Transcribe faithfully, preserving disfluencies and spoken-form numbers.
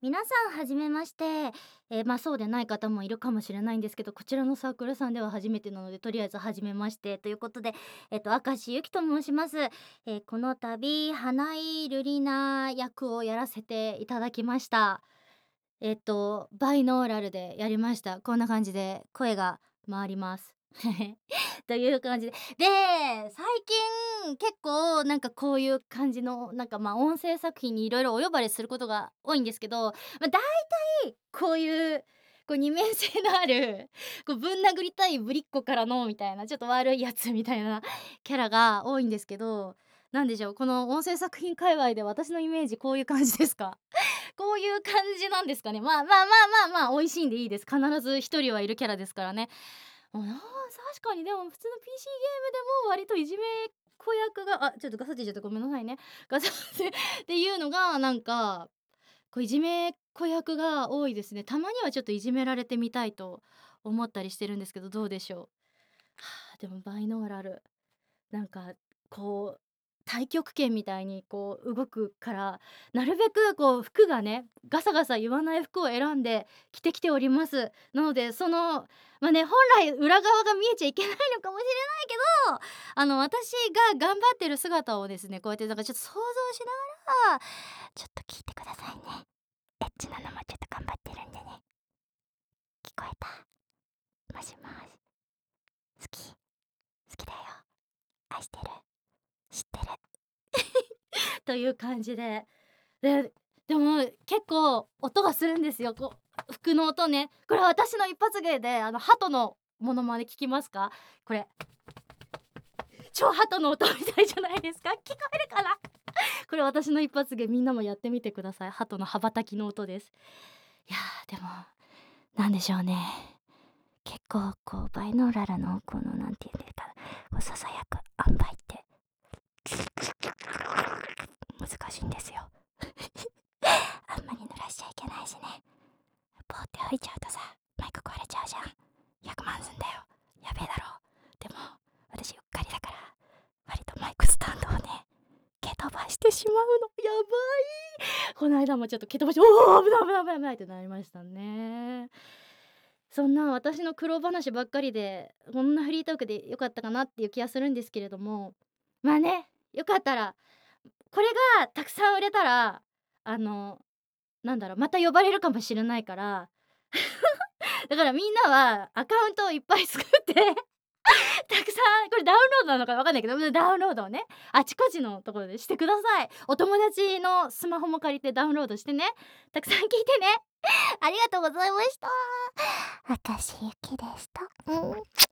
皆さんはじめまして、えーまあそうでない方もいるかもしれないんですけど、こちらのサークルさんでは初めてなので、とりあえずはじめましてということで、えっと明石ゆきと申します。えーこの度花井瑠璃奈役をやらせていただきました。えっとバイノーラルでやりました。こんな感じで声が回ります。という感じで。で、最近結構なんかこういう感じのなんかまあ音声作品にいろいろお呼ばれすることが多いんですけど、まあ、大体こういうこう二面性のあるこうぶん殴りたいぶりっ子からのみたいなちょっと悪いやつみたいなキャラが多いんですけど、なんでしょう、この音声作品界隈で私のイメージこういう感じですか？こういう感じなんですかね。まあまあまあまあまあ美味しいんでいいです。必ず一人はいるキャラですからね。ああ、確かにでも普通の ピーシー ゲームでも割といじめっ子役があ、ちょっとガサついちゃったごめんなさいね。ガサツっていうのがなんか、こういじめっ子役が多いですね。たまにはちょっといじめられてみたいと思ったりしてるんですけど、どうでしょう。はあ、でもバイノーラル、なんかこう太極拳みたいにこう動くから、なるべくこう服がねガサガサ言わない服を選んで着てきております。なのでそのまあね、本来裏側が見えちゃいけないのかもしれないけど、あの私が頑張ってる姿をですね、こうやってなんかちょっと想像しながらちょっと聞いてくださいね。エッチなのもちょっと頑張ってるんでね。聞こえた？もしもし。好き好きだよ。愛してる。知ってる。という感じで、ででも結構音がするんですよ。こう服の音ね。これは私の一発芸で、あの鳩のモノマネ聞きますか？これ超鳩の音みたいじゃないですか？聞こえるかな？これ私の一発芸、みんなもやってみてください。鳩の羽ばたきの音です。いやー、でもなんでしょうね。結構こうバイノーラルのこのなんていうんですか、こうささやく塩梅って難しいんですよ。あんまり濡らしちゃいけないしね。ポーって吹いちゃうとさ、マイク壊れちゃうじゃん。ひゃくまんすんだよ。やべえだろ。でも私うっかりだから、割とマイクスタンドをね蹴飛ばしてしまうの。やばい。この間もちょっと蹴飛ばして、おお、危ない危ない危ない危ないってなりましたね。そんな私の苦労話ばっかりで、こんなフリートークでよかったかなっていう気がするんですけれども、まあね、よかったらこれがたくさん売れたら、あのなんだろう、また呼ばれるかもしれないから、だからみんなはアカウントをいっぱい作ってたくさんこれダウンロードなのかわかんないけど、ダウンロードをね、あちこちのところでしてください。お友達のスマホも借りてダウンロードしてね。たくさん聞いてね。ありがとうございました。明石ゆきでした。うん。